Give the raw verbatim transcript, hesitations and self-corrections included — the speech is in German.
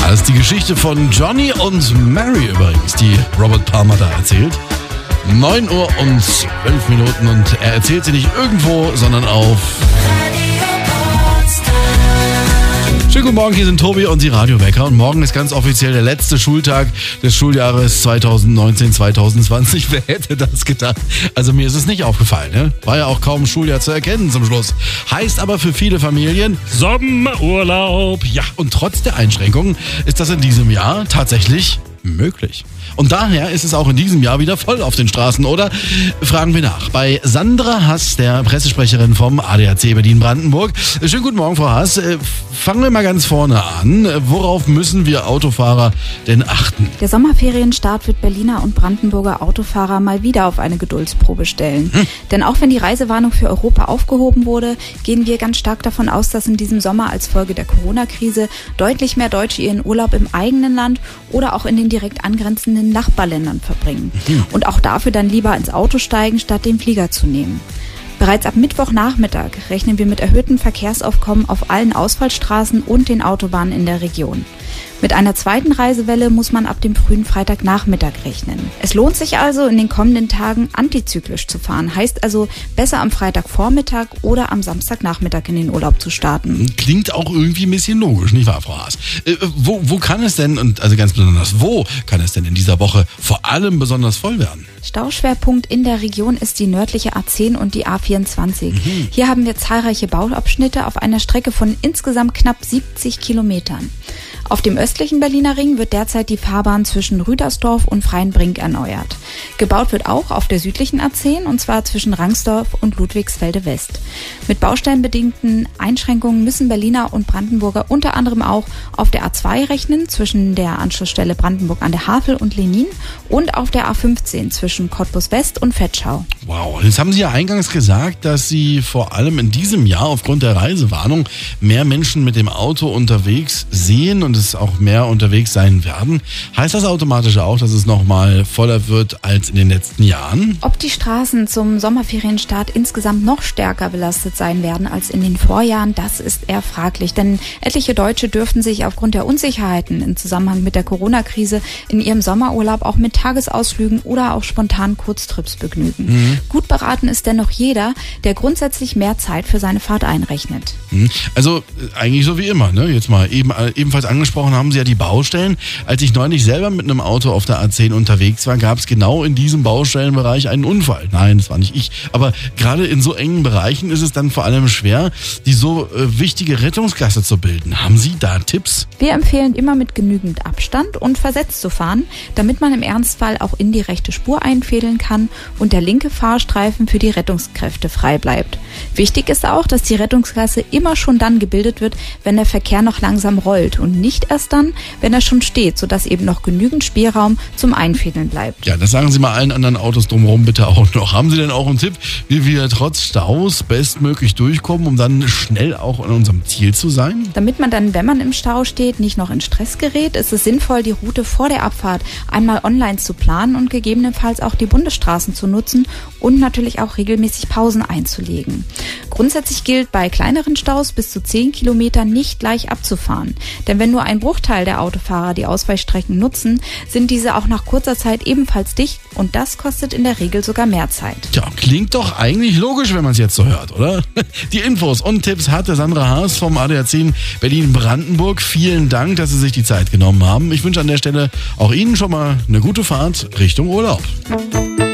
Ja, das ist die Geschichte von Johnny und Mary übrigens, die Robert Palmer da erzählt. neun Uhr und zwölf Minuten und er erzählt sie nicht irgendwo, sondern auf... Schönen guten Morgen, hier sind Tobi und die Radiowecker und morgen ist ganz offiziell der letzte Schultag des Schuljahres zwanzig neunzehn zwanzig zwanzig. Wer hätte das gedacht? Also mir ist es nicht aufgefallen, ne? War ja auch kaum Schuljahr zu erkennen zum Schluss. Heißt aber für viele Familien Sommerurlaub. Ja, und trotz der Einschränkungen ist das in diesem Jahr tatsächlich möglich. Und daher ist es auch in diesem Jahr wieder voll auf den Straßen, oder? Fragen wir nach. Bei Sandra Hass, der Pressesprecherin vom A D A C Berlin-Brandenburg. Schönen guten Morgen, Frau Hass. Fangen wir mal ganz vorne an. Worauf müssen wir Autofahrer denn achten? Der Sommerferienstart wird Berliner und Brandenburger Autofahrer mal wieder auf eine Geduldsprobe stellen. Hm. Denn auch wenn die Reisewarnung für Europa aufgehoben wurde, gehen wir ganz stark davon aus, dass in diesem Sommer als Folge der Corona-Krise deutlich mehr Deutsche ihren Urlaub im eigenen Land oder auch in den direkt angrenzenden Nachbarländern verbringen. Mhm. Und auch dafür dann lieber ins Auto steigen, statt den Flieger zu nehmen. Bereits ab Mittwochnachmittag rechnen wir mit erhöhtem Verkehrsaufkommen auf allen Ausfallstraßen und den Autobahnen in der Region. Mit einer zweiten Reisewelle muss man ab dem frühen Freitagnachmittag rechnen. Es lohnt sich also, in den kommenden Tagen antizyklisch zu fahren. Heißt also, besser am Freitagvormittag oder am Samstagnachmittag in den Urlaub zu starten. Klingt auch irgendwie ein bisschen logisch, nicht wahr, Frau Haas? Äh, wo, wo kann es denn, und also ganz besonders, wo kann es denn in dieser Woche vor allem besonders voll werden? Stauschwerpunkt in der Region ist die nördliche A zehn und die A vierundzwanzig. Mhm. Hier haben wir zahlreiche Bauabschnitte auf einer Strecke von insgesamt knapp siebzig Kilometern. Auf dem östlichen Berliner Ring wird derzeit die Fahrbahn zwischen Rüdersdorf und Freienbrink erneuert. Gebaut wird auch auf der südlichen A zehn und zwar zwischen Rangsdorf und Ludwigsfelde West. Mit baustellenbedingten Einschränkungen müssen Berliner und Brandenburger unter anderem auch auf der A zwei rechnen, zwischen der Anschlussstelle Brandenburg an der Havel und Lenin und auf der A fünfzehn zwischen Cottbus West und Vetschau. Wow, jetzt haben Sie ja eingangs gesagt, dass Sie vor allem in diesem Jahr aufgrund der Reisewarnung mehr Menschen mit dem Auto unterwegs sehen und es auch mehr unterwegs sein werden. Heißt das automatisch auch, dass es nochmal voller wird als in den letzten Jahren? Ob die Straßen zum Sommerferienstart insgesamt noch stärker belastet sein werden als in den Vorjahren, das ist eher fraglich. Denn etliche Deutsche dürften sich aufgrund der Unsicherheiten im Zusammenhang mit der Corona-Krise in ihrem Sommerurlaub auch mit Tagesausflügen oder auch spontanen Kurztrips begnügen. Mhm. Gut beraten ist dennoch jeder, der grundsätzlich mehr Zeit für seine Fahrt einrechnet. Mhm. Also eigentlich so wie immer, ne? Jetzt mal eben, ebenfalls angesprochen haben Sie ja die Baustellen. Als ich neulich selber mit einem Auto auf der A zehn unterwegs war, gab es genau in diesem Baustellenbereich einen Unfall. Nein, das war nicht ich. Aber gerade in so engen Bereichen ist es dann vor allem schwer, die so äh, wichtige Rettungsgasse zu bilden. Haben Sie da Tipps? Wir empfehlen immer mit genügend Abstand und versetzt zu fahren, damit man im Ernstfall auch in die rechte Spur einfädeln kann und der linke Fahrstreifen für die Rettungskräfte frei bleibt. Wichtig ist auch, dass die Rettungsgasse immer schon dann gebildet wird, wenn der Verkehr noch langsam rollt und nicht erst dann, wenn er schon steht, sodass eben noch genügend Spielraum zum Einfädeln bleibt. Ja, das sagen Sie mal allen anderen Autos drumherum bitte auch noch. Haben Sie denn auch einen Tipp, wie wir trotz Staus bestmöglich durchkommen, um dann schnell auch an unserem Ziel zu sein? Damit man dann, wenn man im Stau steht, nicht noch in Stress gerät, ist es sinnvoll, die Route vor der Abfahrt einmal online zu planen und gegebenenfalls auch die Bundesstraßen zu nutzen und natürlich auch regelmäßig Pausen einzulegen. Grundsätzlich gilt bei kleineren Staus bis zu zehn Kilometern nicht gleich abzufahren. Denn wenn nur ein Bruchteil der Autofahrer die Ausweichstrecken nutzen, sind diese auch nach kurzer Zeit ebenfalls dicht und das kostet in der Regel sogar mehr Zeit. Tja, klingt doch eigentlich logisch, wenn man es jetzt so hört, oder? Die Infos und Tipps hatte Sandra Haas vom A D A C Berlin-Brandenburg. Vielen Dank, dass Sie sich die Zeit genommen haben. Ich wünsche an der Stelle auch Ihnen schon mal eine gute Fahrt Richtung Urlaub.